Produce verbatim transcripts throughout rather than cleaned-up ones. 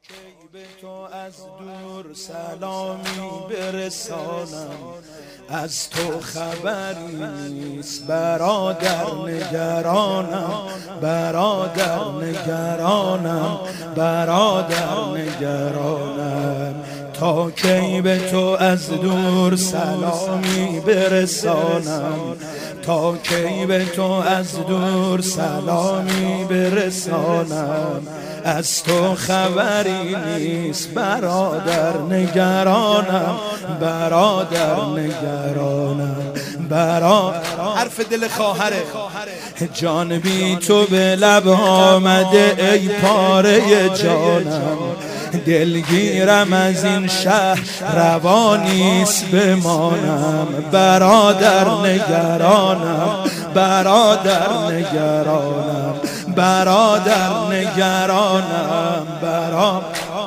کی به تو از دور سلامی برسانم، از تو خبری نیست برادر نگرانم، برادر نگرانم، برادر نگرانم. تا کی به تو از دور سلامی برسانم، تا کی به تو از دور سلامی برسانم، از تو خبری نیست برادر نگرانم، برادر نگرانم، برادر. حرف دل خواهره، جان بی تو به لب آمده ای پاره جانم، دلگیرم از این شهر روانیست بمانم، برادر نگرانم، برادر نگرانم، برادر نگرانم، برادر.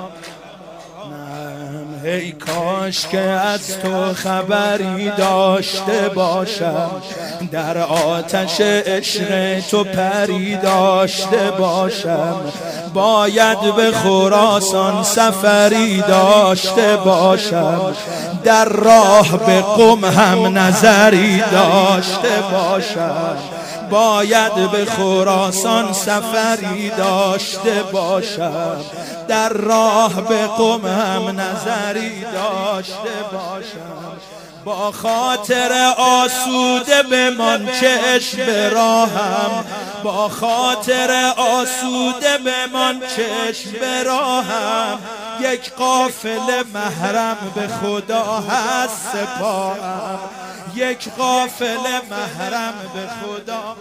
ای کاش که از تو خبری داشته باشم، در آتش عشق تو پری داشته باشم، باید به خراسان سفری داشته باشم، در راه به قم هم نظری داشته باشم، باید به خراسان سفری داشته باشم، در راه به قم هم نظری داشته باشم. با خاطر آسوده بمان چشم به راهم، با خاطر آسوده بمان چشم به راهم، یک قافله محرم به خدا هست سپاهم، یک قافله محرم به خدا.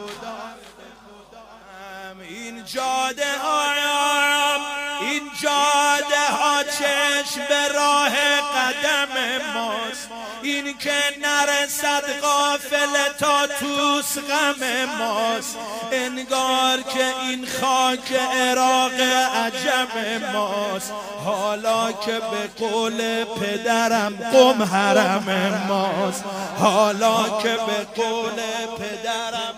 این جاده هایم، این جاده ها چشم به راه قدم ماست، این که نرسد قافله تا توس غم ماست، انگار که این خاک عراق عجم ماست، حالا که به قول پدرم قم حرم ماست، حالا که به قول پدرم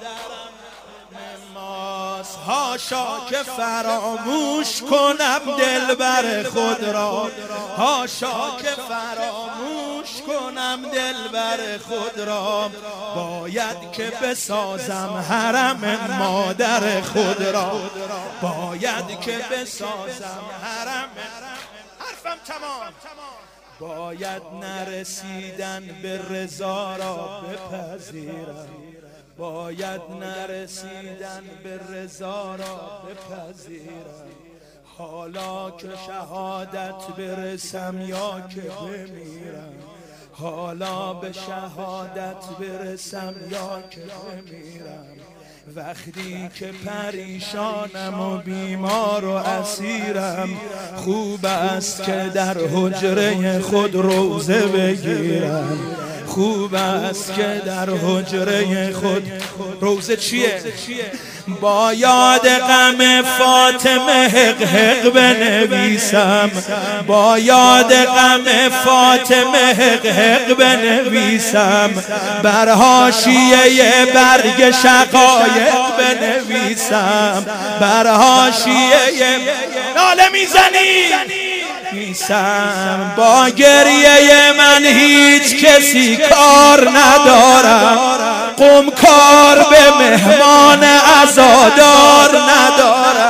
هاشا که فراموش کنم دلبر خود را، هاشا که فراموش کنم دلبر خود را، باید که بسازم حرم مادر خود را، باید که بسازم حرم. حرفم تمام. باید نرسیدن به رضا را بپذیرم، باید نرسیدن به رضا را بپذیرم، حالا که شهادت برسم یا که بمیرم، حالا به شهادت برسم یا که بمیرم، وقتی که پریشانم و بیمار و اسیرم، خوب است که در حجره خود روزه بگیرم، خوب است که در حجره خود روزه چیه؟ با یاد غم فاطمه حق حق بنویسم، با یاد غم فاطمه حق حق بنویسم، بر حاشیه برگ شقایق بنویسم، بر حاشیه ناله میزنی میسم. با گریه من هیچ کسی کار ندارم، قم کار به مهمان عزادار ندارم.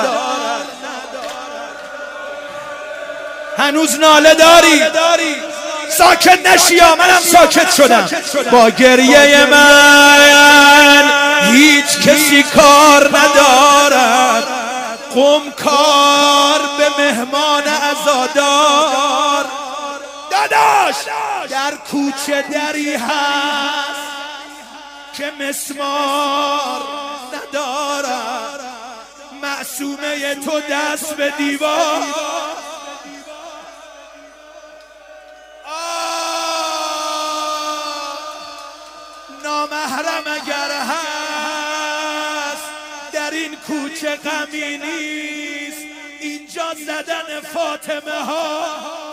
هنوز ناله داری؟ ساکت نشیا، منم ساکت شدم. با گریه من هیچ کسی کار ندارد، قم کار به مهمان عزادار. داداش در کوچه دری هست که مسمار ندارد، معصومه تو دست به دیوار. نامحرم اگر هست در این کوچه غمی نیست، اینجا زدن فاطمه ها